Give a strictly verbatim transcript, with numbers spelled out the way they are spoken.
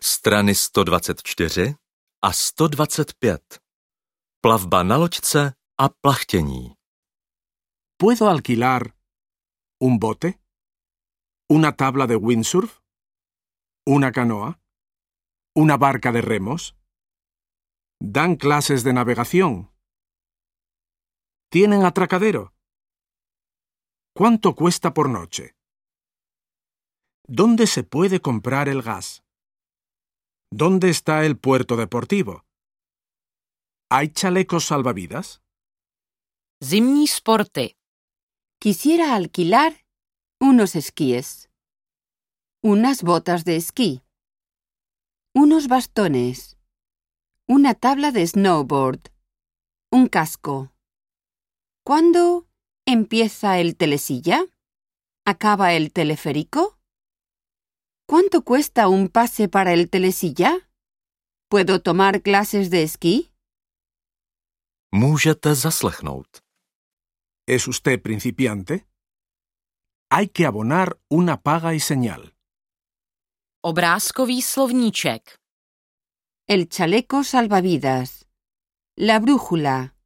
Strany sto dvacet čtyři a sto dvacet pět. Plavba na loďce a plachtění. ¿Puedo alquilar un bote? ¿Una tabla de windsurf? ¿Una canoa? ¿Una barca de remos? ¿Dan clases de navegación? ¿Tienen atracadero? ¿Cuánto cuesta por noche? ¿Dónde se puede comprar el gas? ¿Dónde está el puerto deportivo? ¿Hay chalecos salvavidas? Zimní sporty. Quisiera alquilar unos esquíes, unas botas de esquí, unos bastones, una tabla de snowboard, un casco. ¿Cuándo empieza el telesilla? ¿Acaba el teleférico? ¿Cuánto cuesta un pase para el telesilla? ¿Puedo tomar clases de esquí? Můžete zaslechnout. ¿Es usted principiante? Hay que abonar una paga y señal. Obrázkový slovníček. El chaleco salvavidas, la brújula,